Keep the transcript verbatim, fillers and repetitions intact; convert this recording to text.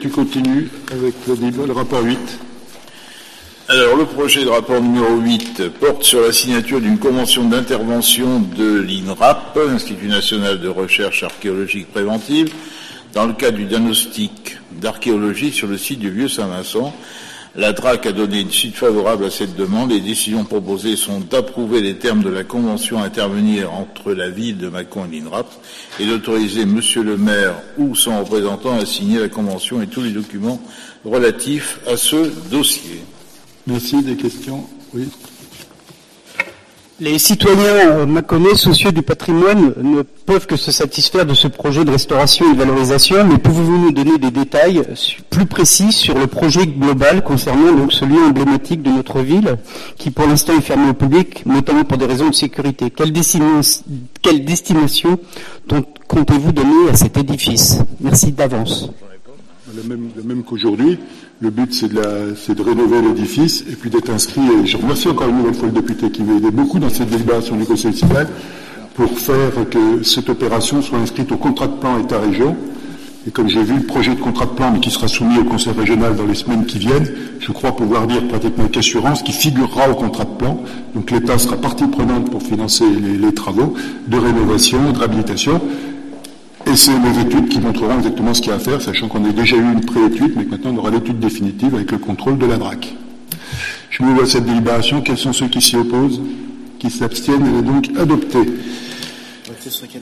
Tu continues avec le, débat, le rapport huit. Alors, le projet de rapport numéro huit porte sur la signature d'une convention d'intervention de l'INRAP, Institut National de Recherche Archéologique Préventive, dans le cadre du diagnostic d'archéologie sur le site du Vieux-Saint-Vincent. La D R A C a donné une suite favorable à cette demande. Les décisions proposées sont d'approuver les termes de la convention à intervenir entre la ville de Mâcon et l'INRAP et d'autoriser Monsieur le maire ou son représentant à signer la convention et tous les documents relatifs à ce dossier. Merci. Des questions? Oui. Les citoyens mâconnais soucieux du patrimoine ne peuvent que se satisfaire de ce projet de restauration et de valorisation, mais pouvez-vous nous donner des détails plus précis sur le projet global concernant donc ce lieu emblématique de notre ville, qui pour l'instant est fermé au public, notamment pour des raisons de sécurité? Quelle destination, quelle destination comptez-vous donner à cet édifice? Merci d'avance. Le même, le même qu'aujourd'hui. Le but, c'est de, la, c'est de rénover l'édifice et puis d'être inscrit. Et je remercie encore une nouvelle fois le député qui m'a aidé beaucoup dans cette délibération du Conseil municipal pour faire que cette opération soit inscrite au contrat de plan État-région. Et comme j'ai vu le projet de contrat de plan, mais qui sera soumis au Conseil régional dans les semaines qui viennent, je crois pouvoir dire pratiquement avec assurance qu'il figurera au contrat de plan. Donc l'État sera partie prenante pour financer les, les travaux de rénovation, de réhabilitation. Et c'est mes études qui montreront exactement ce qu'il y a à faire, sachant qu'on a déjà eu une pré-étude, mais que maintenant on aura l'étude définitive avec le contrôle de la D R A C. Je me vois cette délibération. Quels sont ceux qui s'y opposent, qui s'abstiennent? Elle est donc adoptée.